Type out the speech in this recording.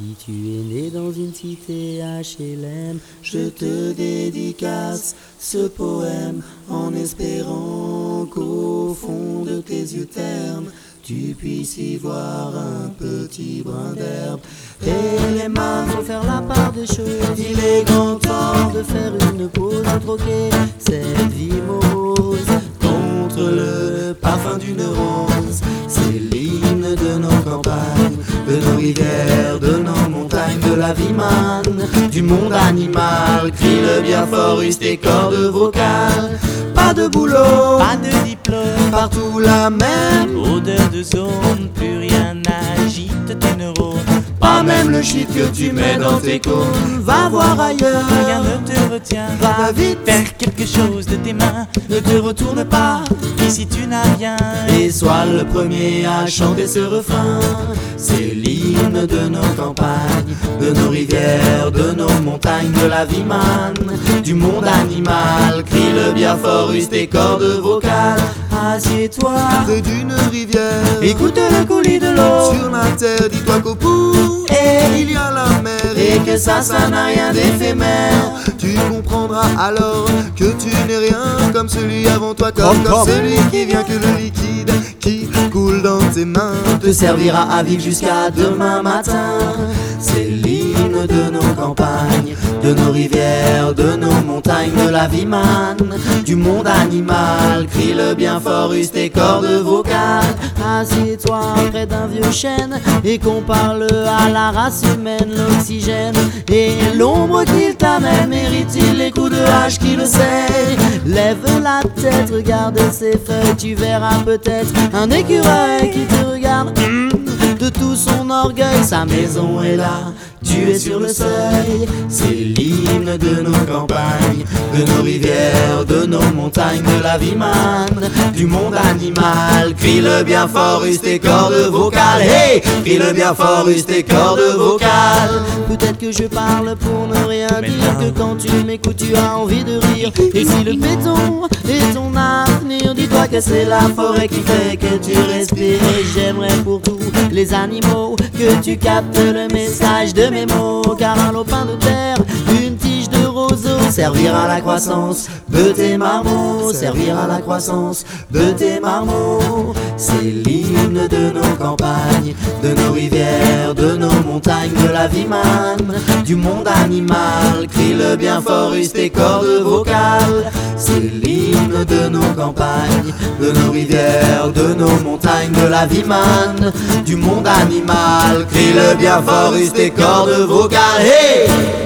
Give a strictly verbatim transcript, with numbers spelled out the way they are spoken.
Si tu es né dans une cité H L M, je te dédicace ce poème en espérant qu'au fond de tes yeux ternes, tu puisses y voir un petit brin d'herbe. Et les mains vont faire la part des choses. Il est grand temps de faire une pause, de troquer cette vie morose contre le parfum d'une rose. C'est l'hymne de nos campagnes, de nos rivières, de nos montagnes, de la vie manne, du monde animal. Crie le bien fort, use tes cordes vocales. Pas de boulot, pas de diplôme, partout la même odeur de zone, plus rien n'agite tes neurones. Pas même le shit que tu mets dans tes cônes. Va voir ailleurs, Rien ne te retient, va vite, faire quelque chose de tes mains. ne te retourne pas, Ici tu n'as rien, et sois le premier à chanter ce refrain. C'est l'hymne de nos campagnes, de nos rivières, de nos montagnes, de la vie manne, du monde animal. Crie le bien fort, use tes cordes vocales. Assieds-toi près d'une rivière, écoute le coulis de l'eau, sur la terre, dis-toi qu'au bout et, il y a la mer, et que ça, ça n'a rien d'éphémère. tu comprendras alors que tu n'es rien comme celui avant toi, comme, Comme, comme comme. celui qui vient, que le liquide qui coule dans tes mains Te servira à vivre jusqu'à demain matin. C'est l'hymne de nos campagnes, de nos rivières, de nos montagnes, de la vie manne, du monde animal. Crie le bien fort, use tes cordes vocales. Assieds-toi près d'un vieux chêne et qu'on parle à la race humaine. L'oxygène et l'ombre qu'il t'amène, mérite-t-il les coups de hache qui le sait? Lève la tête, regarde ses feuilles, tu verras peut-être un écureuil qui te regarde. Mmh, de tout son orgueil, sa maison est là, tu es sur le seuil. C'est l'hymne de nos campagnes, de nos rivières, de nos montagnes, de la vie manne, du monde animal. Crie le bien fort, use tes cordes vocales. Hey, crie le bien fort, use tes cordes vocales. Peut-être que je parle pour ne rien Mais dire, non. que quand tu m'écoutes tu as envie de rire. Et si le béton est ton avenir, dis-toi que c'est la forêt qui fait que tu respires. Et j'aimerais pour tous les animaux que tu captes le message de mes mots. Car un lopin de terre, une tige de roseau, servira à la croissance de tes marmots, servira à la croissance de tes marmots. C'est l'hymne de nos campagnes, de nos rivières, de nos montagnes, de la vie manne, du monde animal. Crie le bien fort, use tes cordes vocales. C'est l'hymne de nos campagnes, de nos rivières, de nos montagnes, de la vie manne, du monde animal. Crie le bien fort, use tes cordes vocales. Hey!